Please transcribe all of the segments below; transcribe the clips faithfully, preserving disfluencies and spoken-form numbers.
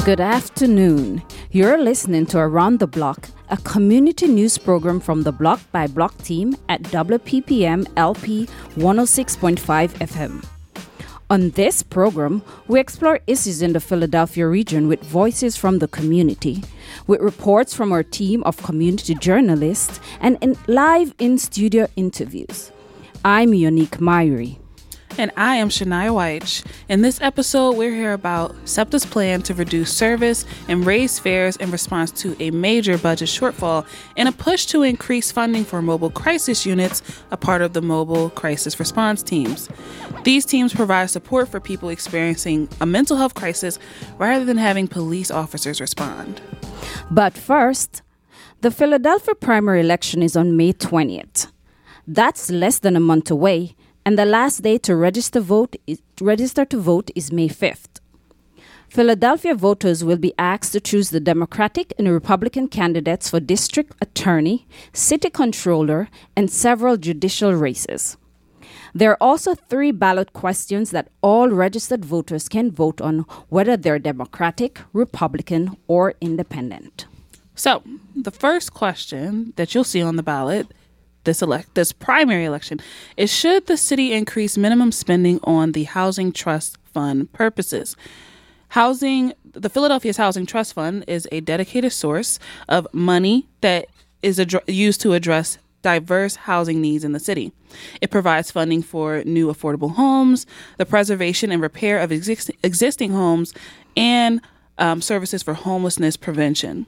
Good afternoon. You're listening to Around the Block, a community news program from the Block by Block team at W P P M L P one oh six point five F M. On this program, we explore issues in the Philadelphia region with voices from the community, with reports from our team of community journalists, and in live in-studio interviews. I'm Unique Myrie. And I am Shania White. In this episode, we'll hear about SEPTA's plan to reduce service and raise fares in response to a major budget shortfall and a push to increase funding for mobile crisis units, a part of the mobile crisis response teams. These teams provide support for people experiencing a mental health crisis rather than having police officers respond. But first, the Philadelphia primary election is on May twentieth. That's less than a month away. And the last day to register vote is, register to vote is May fifth. Philadelphia voters will be asked to choose the Democratic and Republican candidates for district attorney, city controller, and several judicial races. There are also three ballot questions that all registered voters can vote on, whether they're Democratic, Republican, or Independent. So, the first question that you'll see on the ballot This elect this primary election is, should the city increase minimum spending on the Housing Trust Fund purposes? Housing, the Philadelphia's Housing Trust Fund is a dedicated source of money that is ad- used to address diverse housing needs in the city. It provides funding for new affordable homes, the preservation and repair of exist- existing homes, and um, services for homelessness prevention.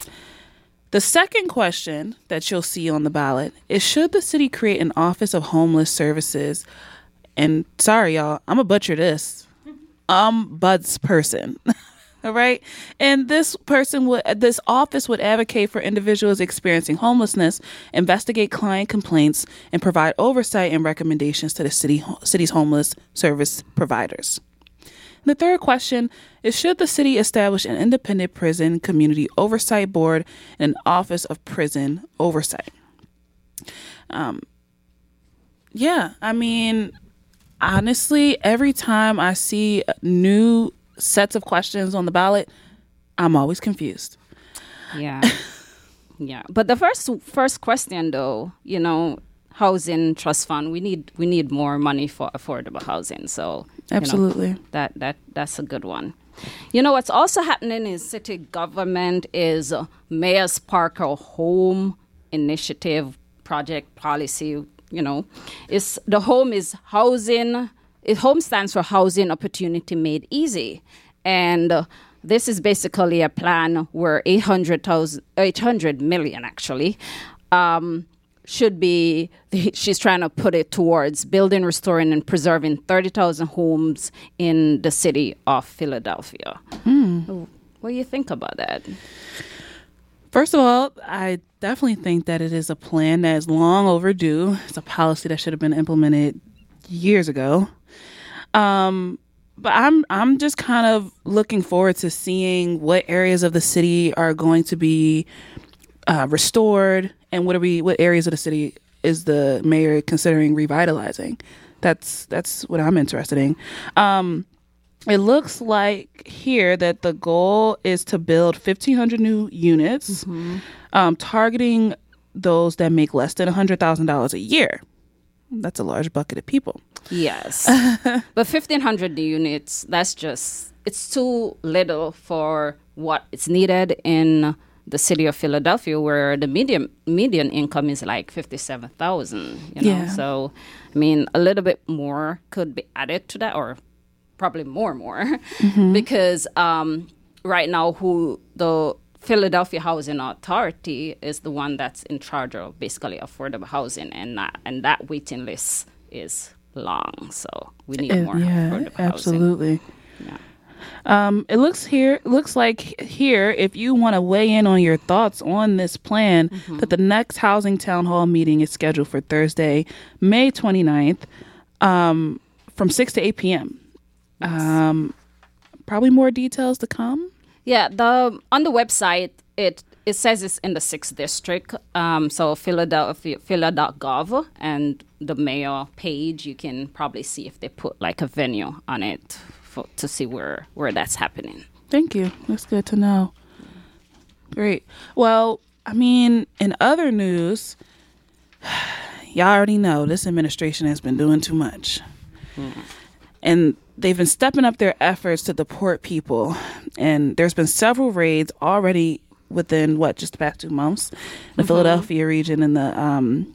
The second question that you'll see on the ballot is, should the city create an Office of Homeless Services? And sorry, y'all, I'm going to butcher this. I'm Bud's person. All right. And this person would, this office would advocate for individuals experiencing homelessness, investigate client complaints, and provide oversight and recommendations to the city, city's homeless service providers. The third question is, should the city establish an independent prison community oversight board and an office of prison oversight? Um, yeah, I mean, honestly, every time I see new sets of questions on the ballot, I'm always confused. Yeah. Yeah. But the first first question, though, you know, housing trust fund, we need we need more money for affordable housing. So absolutely, you know, that that that's a good one. You know, what's also happening in city government is uh, Mayor's Parker Home Initiative project policy. You know, is the home is housing. It, home stands for Housing Opportunity Made Easy, and uh, this is basically a plan where eight hundred thousand, eight hundred million actually. Um, should be, she's trying to put it towards building, restoring, and preserving thirty thousand homes in the city of Philadelphia. Mm. What do you think about that? First of all, I definitely think that it is a plan that is long overdue. It's a policy that should have been implemented years ago. Um, but I'm I'm just kind of looking forward to seeing what areas of the city are going to be uh, restored. And what are we? What areas of the city is the mayor considering revitalizing? That's that's what I'm interested in. Um, it looks like here that the goal is to build fifteen hundred new units, mm-hmm. um, targeting those that make less than one hundred thousand dollars a year. That's a large bucket of people. Yes, but fifteen hundred units, that's just, it's too little for what is needed in the city of Philadelphia, where the median median income is like fifty-seven thousand, you know. Yeah. So, I mean, a little bit more could be added to that, or probably more, more, mm-hmm. because um, right now, who the Philadelphia Housing Authority is the one that's in charge of basically affordable housing, and that and that waiting list is long. So we need uh, more yeah, affordable absolutely. housing. Yeah. Um, it looks here it looks like here, if you want to weigh in on your thoughts on this plan, mm-hmm. that the next housing town hall meeting is scheduled for Thursday, May twenty-ninth, um, from six to eight p.m. Yes. Um, probably more details to come. Yeah, the on the website it it says it's in the sixth district. Um, so Philadelphia phila dot gov, and the mayor page, you can probably see if they put like a venue on it for, to see where, where that's happening. Thank you. That's good to know. Great. Well, I mean, in other news, y'all already know this administration has been doing too much. Mm. And they've been stepping up their efforts to deport people. And there's been several raids already within, what, just the past two months? The mm-hmm. Philadelphia region and the... um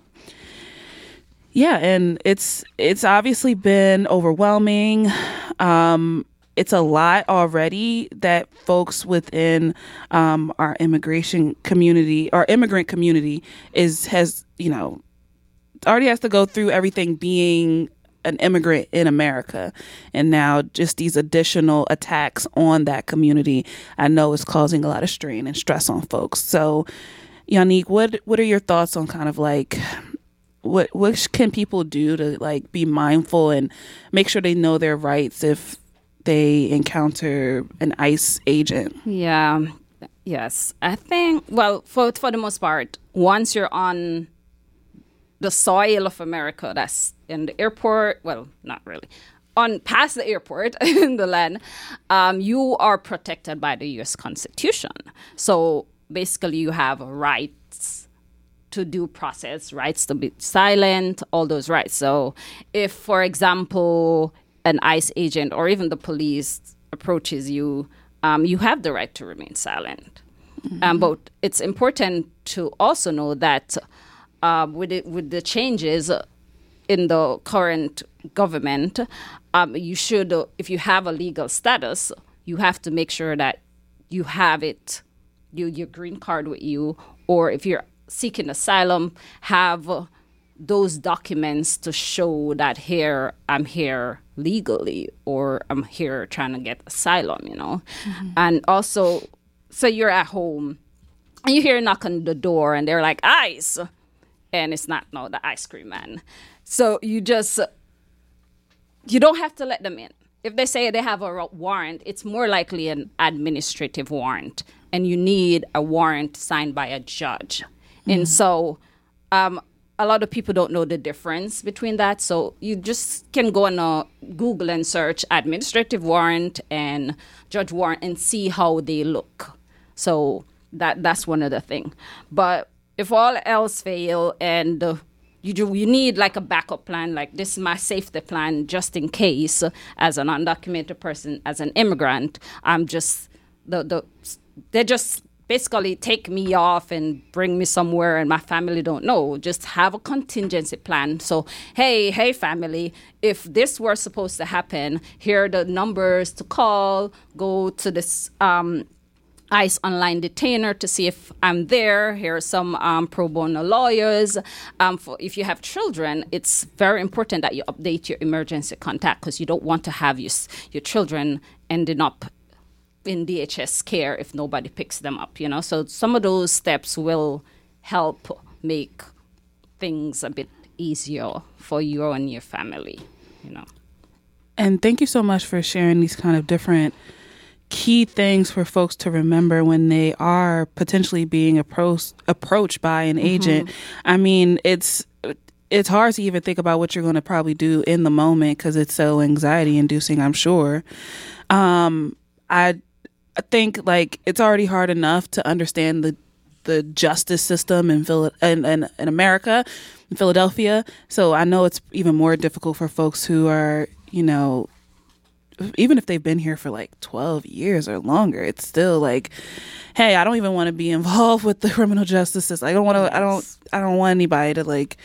Yeah, and it's it's obviously been overwhelming. Um, it's a lot already that folks within um, our immigration community, our immigrant community, is has you know already has to go through everything being an immigrant in America, and now just these additional attacks on that community, I know is causing a lot of strain and stress on folks. So, Yannick, what what are your thoughts on kind of like what what can people do to like be mindful and make sure they know their rights if they encounter an ICE agent? Yeah, yes. I think, well, for for the most part, once you're on the soil of America, that's in the airport, well, not really, on past the airport in the land, um, you are protected by the U S Constitution. So basically you have rights to due process, rights to be silent, all those rights. So if, for example, an ICE agent or even the police approaches you, um, you have the right to remain silent. Mm-hmm. Um, but it's important to also know that uh, with it, with the changes in the current government, um, you should, uh, if you have a legal status, you have to make sure that you have it, you, your green card with you, or if you're seeking asylum, have uh, those documents to show that here, I'm here legally, or I'm here trying to get asylum, you know. Mm-hmm. And also, so you're at home, and you hear a knock on the door, and they're like, ICE, and it's not, no, the ice cream man. So you just, you don't have to let them in. If they say they have a warrant, it's more likely an administrative warrant, and you need a warrant signed by a judge. Mm-hmm. And so um, a lot of people don't know the difference between that. So you just can go on uh, Google and search administrative warrant and judge warrant and see how they look. So that that's one of the things. But if all else fail and uh, you do, you need like a backup plan, like this is my safety plan just in case, uh, as an undocumented person, as an immigrant, I'm just, the the they just basically take me off and bring me somewhere and my family don't know. Just have a contingency plan. So, hey, hey, family, if this were supposed to happen, here are the numbers to call, go to this um, ICE online detainer to see if I'm there. Here are some um, pro bono lawyers. Um, for, if you have children, it's very important that you update your emergency contact because you don't want to have your, your children ending up in D H S care if nobody picks them up, you know. So some of those steps will help make things a bit easier for you and your family, you know. And thank you so much for sharing these kind of different key things for folks to remember when they are potentially being approached approached by an agent. Mm-hmm. I mean, it's it's hard to even think about what you're going to probably do in the moment because it's so anxiety inducing, I'm sure. Um, I I think like it's already hard enough to understand the the justice system in Phil- in, in, in America, in Philadelphia. So I know it's even more difficult for folks who are, you know, even if they've been here for like twelve years or longer, it's still like, hey, I don't even want to be involved with the criminal justice system. I don't want to, I don't, I don't want anybody to like,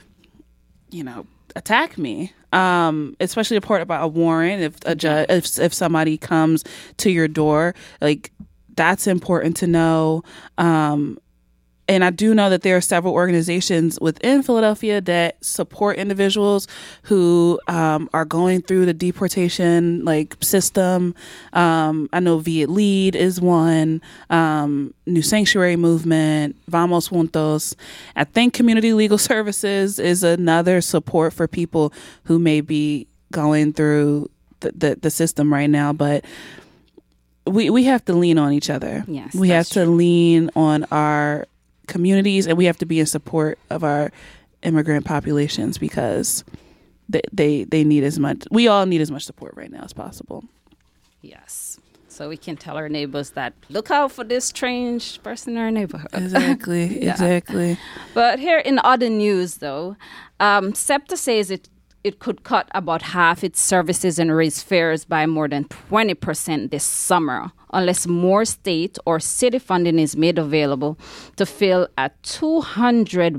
you know, attack me. Um, especially a part about a warrant. If a judge, if if somebody comes to your door, like that's important to know. Um, and I do know that there are several organizations within Philadelphia that support individuals who um, are going through the deportation like system. Um, I know Viet Lead is one, um, New Sanctuary Movement, Vamos Juntos. I think Community Legal Services is another support for people who may be going through the, the, the system right now. But we, we have to lean on each other. Yes, we have to true. lean on our communities, and we have to be in support of our immigrant populations because they, they they need as much, we all need as much support right now as possible. Yes. So we can tell our neighbors that look out for this strange person in our neighborhood. Exactly, Yeah. exactly. But here in other news, though, um, SEPTA says it it could cut about half its services and raise fares by more than twenty percent this summer, unless more state or city funding is made available to fill a two hundred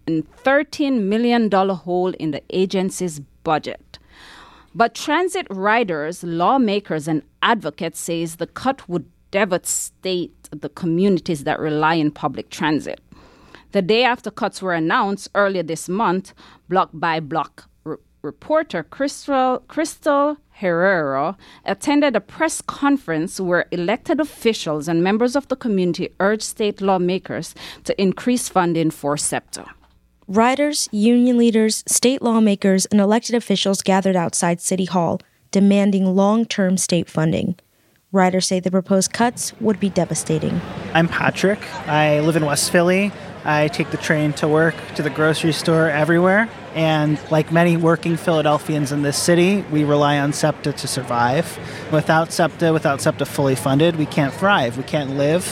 thirteen million dollars hole in the agency's budget. But transit riders, lawmakers, and advocates says the cut would devastate the communities that rely on public transit. The day after cuts were announced earlier this month, Block by Block r- reporter Crystal, Crystal Herrera attended a press conference where elected officials and members of the community urged state lawmakers to increase funding for SEPTA. Riders, union leaders, state lawmakers, and elected officials gathered outside City Hall, demanding long-term state funding. Riders say the proposed cuts would be devastating. I'm Patrick. I live in West Philly. I take the train to work, to the grocery store, everywhere. And like many working Philadelphians in this city, we rely on SEPTA to survive. Without SEPTA, without SEPTA fully funded, we can't thrive. We can't live.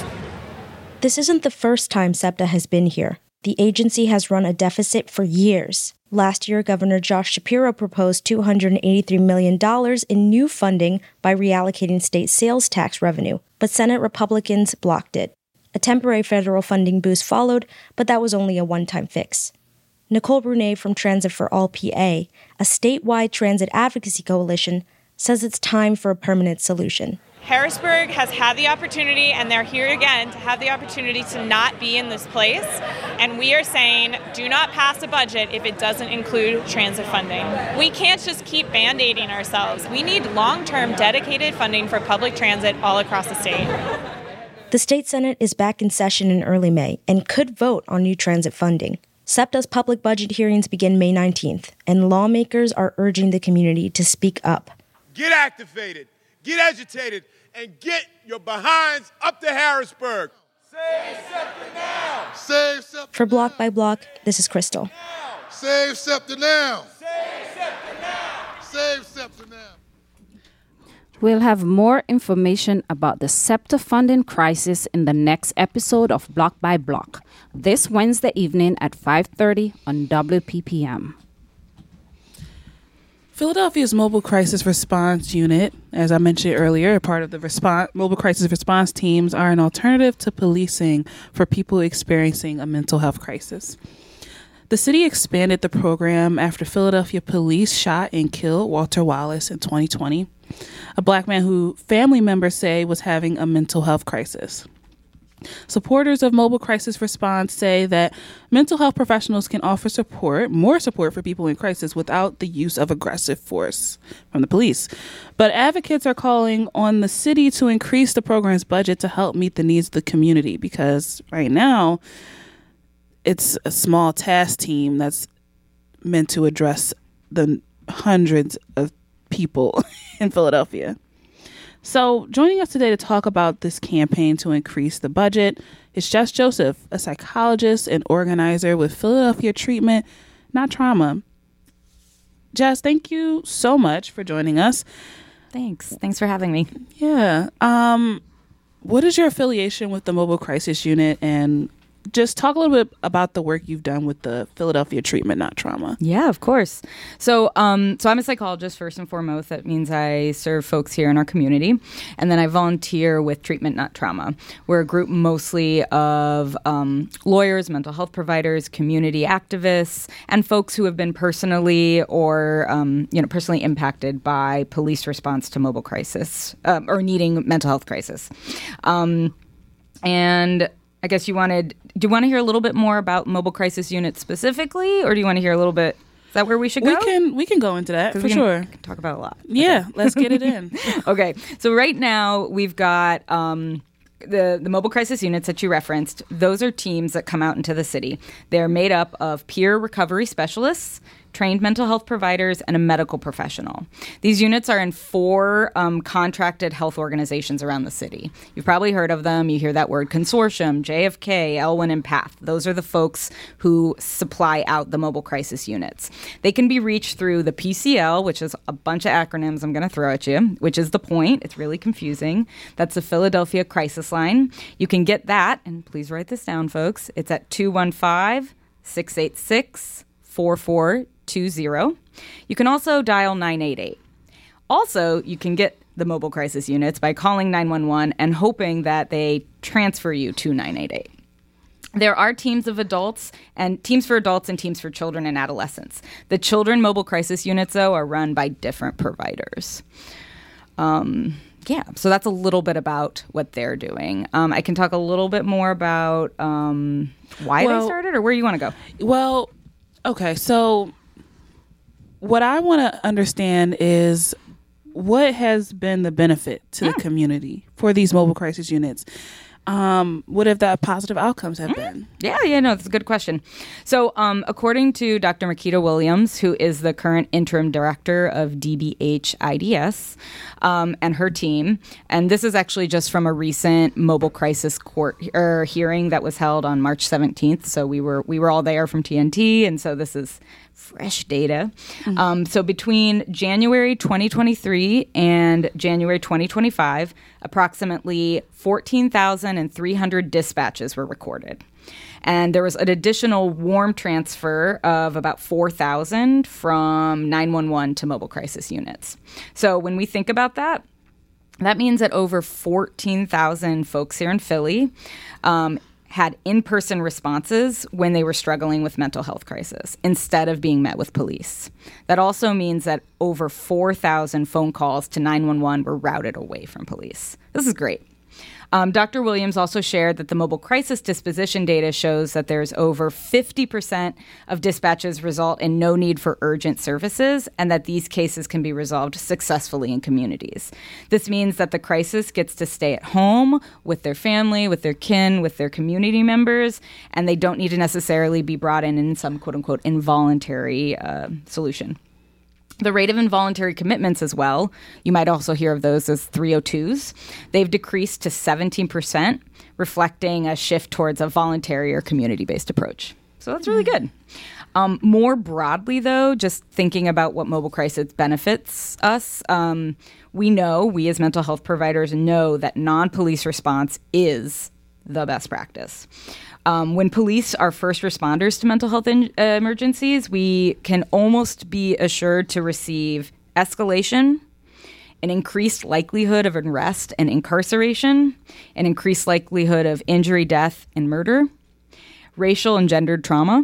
This isn't the first time SEPTA has been here. The agency has run a deficit for years. Last year, Governor Josh Shapiro proposed two hundred eighty-three million dollars in new funding by reallocating state sales tax revenue, but Senate Republicans blocked it. A temporary federal funding boost followed, but that was only a one-time fix. Nicole Brunet from Transit for All P A, a statewide transit advocacy coalition, says it's time for a permanent solution. Harrisburg has had the opportunity, and they're here again to have the opportunity to not be in this place. And we are saying, do not pass a budget if it doesn't include transit funding. We can't just keep band-aiding ourselves. We need long-term dedicated funding for public transit all across the state. The state Senate is back in session in early May and could vote on new transit funding. SEPTA's public budget hearings begin May nineteenth, and lawmakers are urging the community to speak up. Get activated, get agitated, and get your behinds up to Harrisburg. Save SEPTA now! Save SEPTA For Block by Block, this is Crystal. now! Save SEPTA now! Save SEPTA now! Save SEPTA now! We'll have more information about the SEPTA funding crisis in the next episode of Block by Block, this Wednesday evening at five thirty on W P P M. Philadelphia's Mobile Crisis Response Unit, as I mentioned earlier, a part of the response, mobile crisis response teams are an alternative to policing for people experiencing a mental health crisis. The city expanded the program after Philadelphia police shot and killed Walter Wallace in twenty twenty, a black man who family members say was having a mental health crisis. Supporters of mobile crisis response say that mental health professionals can offer support, more support for people in crisis without the use of aggressive force from the police. But advocates are calling on the city to increase the program's budget to help meet the needs of the community, because right now it's a small task team that's meant to address the hundreds of people in Philadelphia. So joining us today to talk about this campaign to increase the budget is Jess Joseph, a psychologist and organizer with Philadelphia Treatment, Not Trauma. Jess, thank you so much for joining us. Thanks. Thanks for having me. Yeah. Um, what is your affiliation with the Mobile Crisis Unit, and just talk a little bit about the work you've done with the Philadelphia Treatment, Not Trauma. Yeah, of course. So um, so I'm a psychologist, first and foremost. That means I serve folks here in our community. And then I volunteer with Treatment, Not Trauma. We're a group mostly of um, lawyers, mental health providers, community activists, and folks who have been personally or um, you know personally impacted by police response to mobile crisis um, or needing mental health crisis. Um, and I guess you wanted, do you want to hear a little bit more about Mobile Crisis Unit specifically, or do you want to hear a little bit, is that where we should go? We can we can go into that, for we can, sure. We can talk about a lot. Yeah, okay. Let's get it in. Okay, so right now we've got um, the, the Mobile Crisis Units that you referenced. Those are teams that come out into the city. They're made up of peer recovery specialists, trained mental health providers, and a medical professional. These units are in four um, contracted health organizations around the city. You've probably heard of them. You hear that word: Consortium, J F K, Elwyn, and PATH. Those are the folks who supply out the mobile crisis units. They can be reached through the P C L, which is a bunch of acronyms I'm going to throw at you, which is the point. It's really confusing. That's the Philadelphia Crisis Line. You can get that, and please write this down, folks. It's at two one five, six eight six, four four two zero. You can also dial nine eight eight. Also, you can get the mobile crisis units by calling nine one one and hoping that they transfer you to nine eight eight. There are teams of adults and teams for adults and teams for children and adolescents. The children mobile crisis units, though, are run by different providers. Um, yeah, so that's a little bit about what they're doing. Um, I can talk a little bit more about um, why well, they started, or where you want to go. Well, okay, so what I want to understand is what has been the benefit to mm. the community for these mobile crisis units. Um, what have the positive outcomes have mm-hmm. been? Yeah, yeah, no, that's a good question. So um, according to Doctor Makita Williams, who is the current interim director of D B H I D S um, and her team, and this is actually just from a recent mobile crisis court er, hearing that was held on March seventeenth. So we were we were all there from T N T, and so this is fresh data. Mm-hmm. Um, so between January twenty twenty-three and January twenty twenty-five, approximately fourteen thousand three hundred dispatches were recorded. And there was an additional warm transfer of about four thousand from nine one one to mobile crisis units. So when we think about that, that means that over fourteen thousand folks here in Philly um, had in-person responses when they were struggling with mental health crisis instead of being met with police. That also means that over four thousand phone calls to nine one one were routed away from police. This is great. Um, Doctor Williams also shared that the mobile crisis disposition data shows that there's over fifty percent of dispatches result in no need for urgent services, and that these cases can be resolved successfully in communities. This means that the crisis gets to stay at home with their family, with their kin, with their community members, and they don't need to necessarily be brought in in some quote-unquote involuntary uh, solution. The rate of involuntary commitments as well, you might also hear of those as three oh twos. They've decreased to seventeen percent, reflecting a shift towards a voluntary or community-based approach. So that's really good. Um, more broadly, though, just thinking about what mobile crisis benefits us, um, we know, we as mental health providers know that non-police response is the best practice. Um, when police are first responders to mental health in, uh, emergencies, we can almost be assured to receive escalation, an increased likelihood of arrest and incarceration, an increased likelihood of injury, death, and murder, racial and gendered trauma,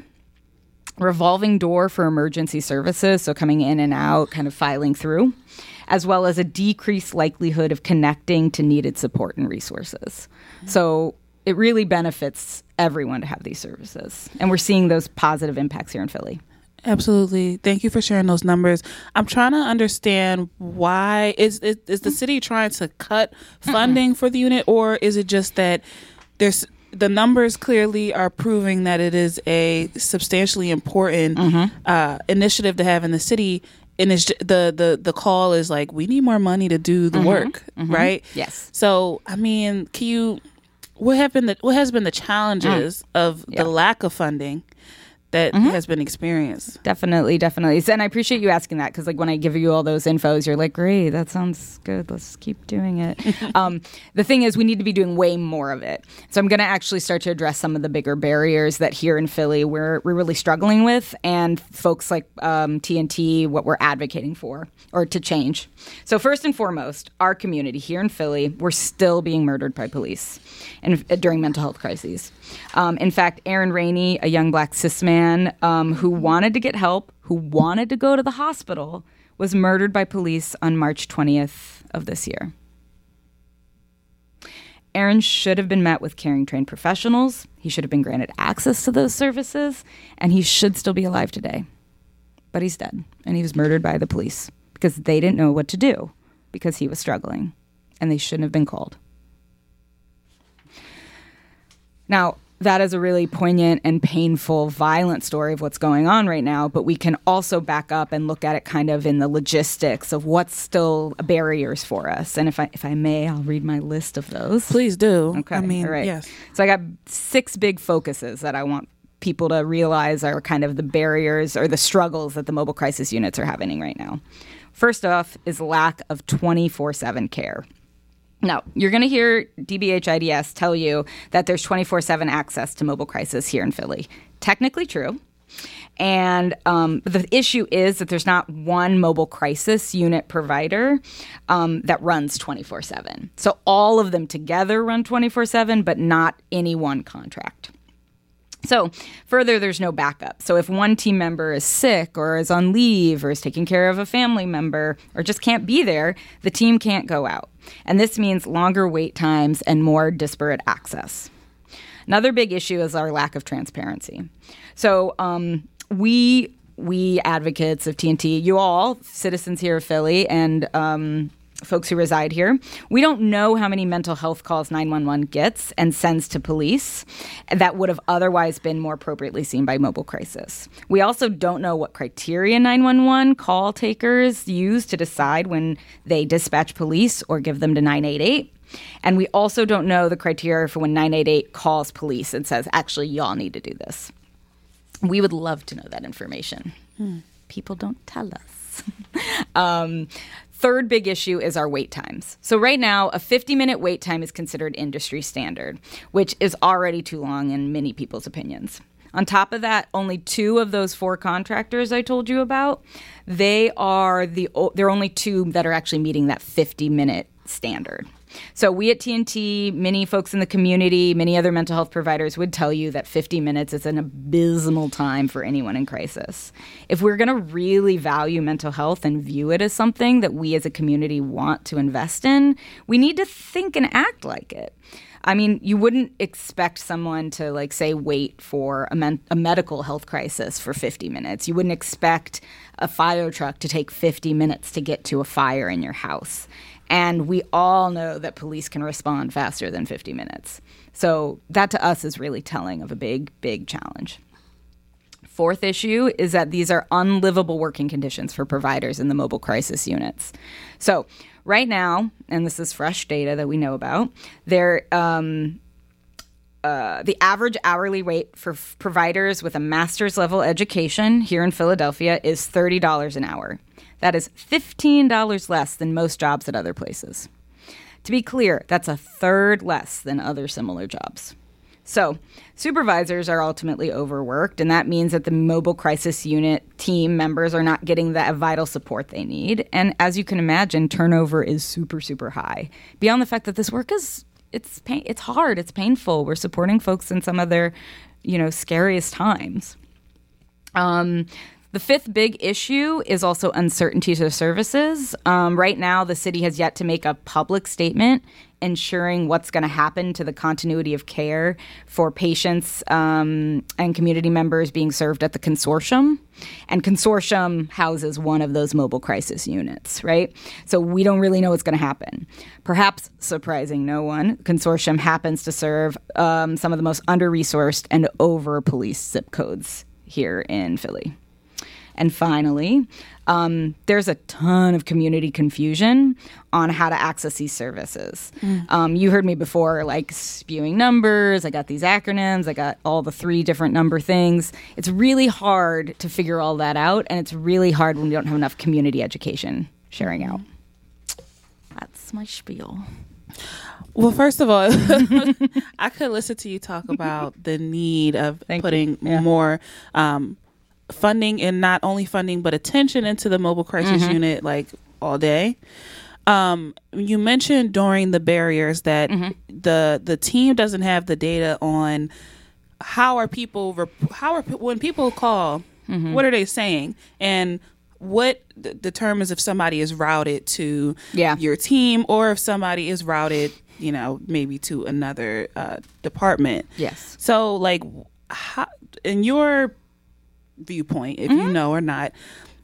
revolving door for emergency services, so coming in and out, kind of filing through, as well as a decreased likelihood of connecting to needed support and resources. So it really benefits everyone to have these services. And we're seeing those positive impacts here in Philly. Absolutely. Thank you for sharing those numbers. I'm trying to understand why. Is, is, is the city trying to cut funding Mm-mm. for the unit, or is it just that there's the numbers clearly are proving that it is a substantially important mm-hmm. uh, initiative to have in the city, and it's the, the, the call is like, we need more money to do the mm-hmm. work, mm-hmm. right? Yes. So, I mean, can you... What have been the what has been the challenges mm. of yeah. the lack of funding that mm-hmm. has been experienced? Definitely, definitely. And I appreciate you asking that, because like when I give you all those infos, you're like, great, that sounds good. Let's keep doing it. um, the thing is, we need to be doing way more of it. So I'm going to actually start to address some of the bigger barriers that here in Philly we're, we're really struggling with, and folks like um, T N T, what we're advocating for or to change. So first and foremost, our community here in Philly, we're still being murdered by police and uh, during mental health crises. Um, in fact, Aaron Rainey, a young black cis man um, who wanted to get help, who wanted to go to the hospital, was murdered by police on March twentieth of this year. Aaron should have been met with caring trained professionals. He should have been granted access to those services, and he should still be alive today. But he's dead, and he was murdered by the police because they didn't know what to do because he was struggling, and they shouldn't have been called. Now, that is a really poignant and painful, violent story of what's going on right now. But we can also back up and look at it kind of in the logistics of what's still barriers for us. And if I if I may, I'll read my list of those. Please do. Okay. I mean, all right. yes. So I got six big focuses that I want people to realize are kind of the barriers or the struggles that the mobile crisis units are having right now. First off is lack of twenty-four seven care. Now, you're going to hear D B H I D S tell you that there's twenty-four seven access to mobile crisis here in Philly. Technically true. And um, the issue is that there's not one mobile crisis unit provider um, that runs twenty-four seven. So all of them together run twenty-four seven, but not any one contract. So further, there's no backup. So if one team member is sick or is on leave or is taking care of a family member or just can't be there, the team can't go out. And this means longer wait times and more disparate access. Another big issue is our lack of transparency. So um, we we advocates of T N T, you all, citizens here of Philly and um folks who reside here, we don't know how many mental health calls nine one one gets and sends to police that would have otherwise been more appropriately seen by mobile crisis. We also don't know what criteria nine one one call takers use to decide when they dispatch police or give them to nine eight eight. And we also don't know the criteria for when nine eight eight calls police and says, actually, y'all need to do this. We would love to know that information. Hmm. People don't tell us. um, Third big issue is our wait times. So right now, a fifty-minute wait time is considered industry standard, which is already too long in many people's opinions. On top of that, only two of those four contractors I told you about, they are the they're only two that are actually meeting that fifty-minute standard. So we at T N T, many folks in the community, many other mental health providers would tell you that fifty minutes is an abysmal time for anyone in crisis. If we're going to really value mental health and view it as something that we as a community want to invest in, we need to think and act like it. I mean, you wouldn't expect someone to, like, say, wait for a, men- a medical health crisis for fifty minutes. You wouldn't expect a fire truck to take fifty minutes to get to a fire in your house. And we all know that police can respond faster than fifty minutes. So that to us is really telling of a big, big challenge. Fourth issue is that these are unlivable working conditions for providers in the mobile crisis units. So right now, and this is fresh data that we know about, there um, uh, the average hourly rate for f- providers with a master's level education here in Philadelphia is thirty dollars an hour. That is fifteen dollars less than most jobs at other places. To be clear, that's a third less than other similar jobs. So supervisors are ultimately overworked, and that means that the mobile crisis unit team members are not getting the vital support they need. And as you can imagine, turnover is super, super high. Beyond the fact that this work is, it's pain, it's hard, it's painful. We're supporting folks in some of their, you know, scariest times. Um, The fifth big issue is also uncertainty to services. Um, right now, the city has yet to make a public statement ensuring what's going to happen to the continuity of care for patients um, and community members being served at the consortium. And consortium houses one of those mobile crisis units, right? So we don't really know what's going to happen. Perhaps surprising no one, consortium happens to serve um, some of the most under-resourced and over-policed zip codes here in Philly. And finally, um, there's a ton of community confusion on how to access these services. Mm. Um, you heard me before, like spewing numbers. I got these acronyms. I got all the three different number things. It's really hard to figure all that out, and it's really hard when we don't have enough community education sharing out. That's my spiel. Well, first of all, I could listen to you talk about the need of Thank putting yeah. more um, funding, and not only funding but attention into the mobile crisis mm-hmm. unit like all day. Um, you mentioned during the barriers that mm-hmm. the the team doesn't have the data on how are people rep- how are when people call, mm-hmm. what are they saying, and what d- determines if somebody is routed to yeah. your team or if somebody is routed, you know, maybe to another uh, department. Yes. So, like, how, in your viewpoint, if mm-hmm. you know or not,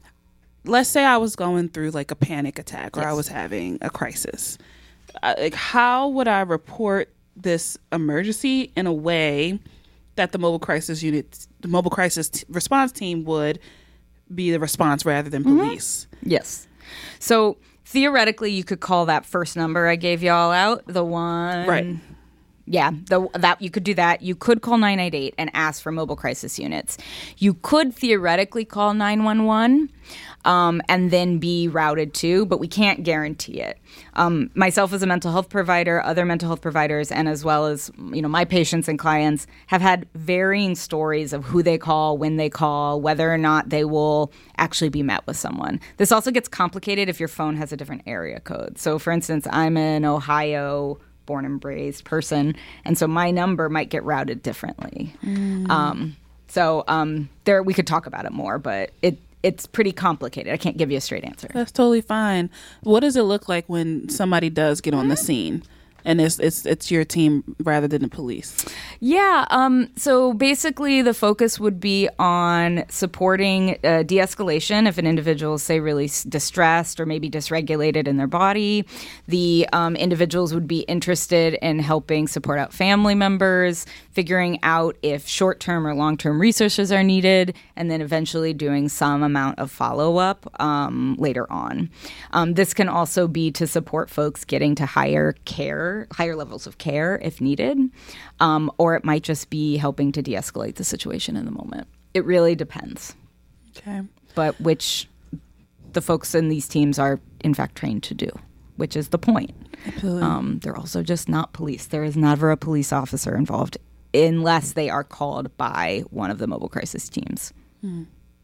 let's say I was going through like a panic attack or yes. I was having a crisis. Uh, like, how would I report this emergency in a way that the mobile crisis unit, the mobile crisis t- response team would be the response rather than police. Mm-hmm. Yes. So theoretically, you could call that first number I gave y'all out the one. Right. Yeah, the, that you could do that. You could call nine eight eight and ask for mobile crisis units. You could theoretically call nine one one um, and then be routed to, but we can't guarantee it. Um, myself as a mental health provider, other mental health providers, and as well as you know my patients and clients have had varying stories of who they call, when they call, whether or not they will actually be met with someone. This also gets complicated if your phone has a different area code. So, for instance, I'm in Ohio. Born and raised person, and so my number might get routed differently. Mm. Um, so um, there, we could talk about it more, but it it's pretty complicated. I can't give you a straight answer. That's totally fine. What does it look like when somebody does get on the scene? And it's it's it's your team rather than the police. Yeah. Um, so basically, the focus would be on supporting uh, de-escalation if an individual is, say, really distressed or maybe dysregulated in their body. The um, individuals would be interested in helping support out family members, figuring out if short-term or long-term resources are needed, and then eventually doing some amount of follow-up um, later on. Um, this can also be to support folks getting to higher care, higher levels of care if needed, um, or it might just be helping to de-escalate the situation in the moment. It really depends. Okay. But which the folks in these teams are, in fact, trained to do, which is the point. Absolutely. Um, they're also just not police. There is never a police officer involved unless they are called by one of the mobile crisis teams. Hmm.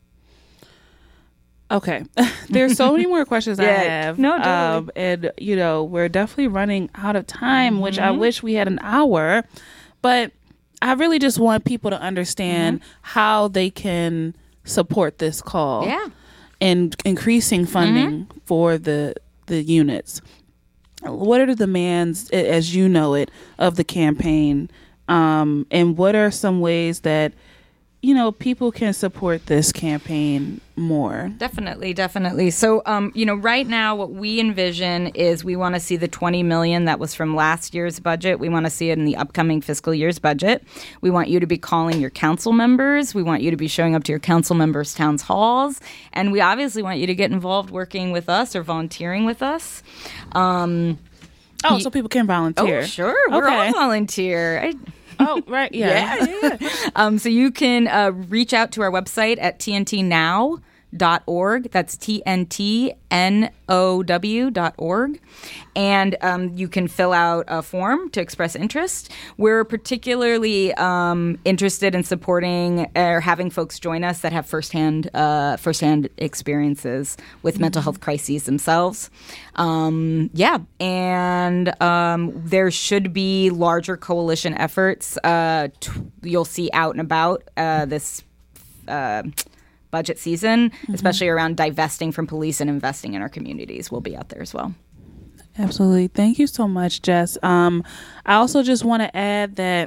Okay. There's so many more questions yeah. I have. No, totally. Um, and, you know, we're definitely running out of time, mm-hmm. which I wish we had an hour. But I really just want people to understand mm-hmm. how they can support this call. Yeah. And increasing funding mm-hmm. for the the units. What are the demands, as you know it, of the campaign? Um, and what are some ways that you know, people can support this campaign more? Definitely, definitely. So, um, you know, right now what we envision is we want to see the twenty million dollars that was from last year's budget. We want to see it in the upcoming fiscal year's budget. We want you to be calling your council members. We want you to be showing up to your council members' town halls. And we obviously want you to get involved working with us or volunteering with us. Um, oh, so people can volunteer. Oh, sure. We're okay. all volunteer. I, Oh, right. Yeah. yeah, yeah, yeah. um, so you can uh, reach out to our website at T N T now dot org. That's T N T N O W dot org. And um, you can fill out a form to express interest. We're particularly um, interested in supporting or having folks join us that have firsthand uh, firsthand experiences with mm-hmm. mental health crises themselves. Um, yeah, and um, there should be larger coalition efforts. Uh, t- you'll see out and about uh, this uh, budget season, mm-hmm. especially around divesting from police and investing in our communities. We'll be out there as well. Absolutely. Thank you so much, Jess. Um, I also just want to add that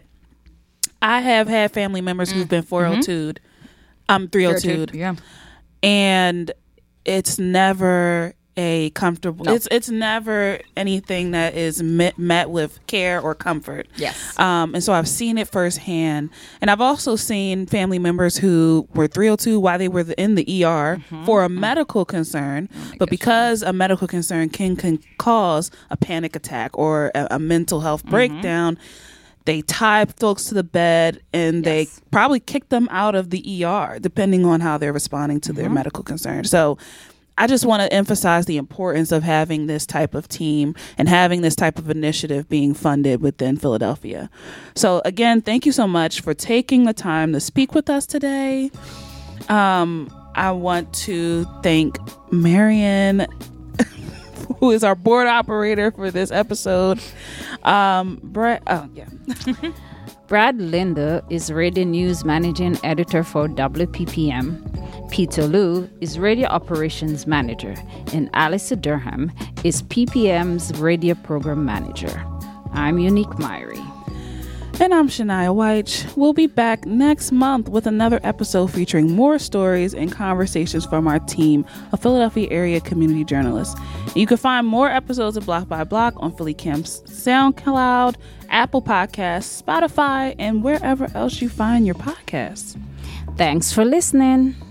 I have had family members mm-hmm. who've been four oh two'd, um, three oh two'd. Yeah. And it's never a comfortable, no. it's it's never anything that is met, met with care or comfort. Yes. Um, and so I've seen it firsthand. And I've also seen family members who were three oh two while they were in the E R mm-hmm. for a mm-hmm. medical concern. Oh but because a medical concern can, can cause a panic attack or a, a mental health mm-hmm. breakdown, they tie folks to the bed and yes. they probably kick them out of the E R, depending on how they're responding to mm-hmm. their medical concern. So I just want to emphasize the importance of having this type of team and having this type of initiative being funded within Philadelphia. So again, thank you so much for taking the time to speak with us today. Um, I want to thank Marion, who is our board operator for this episode. Um, Brett, oh yeah. Brad Linder is Radio News Managing Editor for W P P M. Peter Liu is Radio Operations Manager, and Alice Durham is P P M's Radio Program Manager. I'm Unique Myrie. And I'm Shania White. We'll be back next month with another episode featuring more stories and conversations from our team of Philadelphia area community journalists. And you can find more episodes of Block by Block on Philly Camp's SoundCloud, Apple Podcasts, Spotify, and wherever else you find your podcasts. Thanks for listening.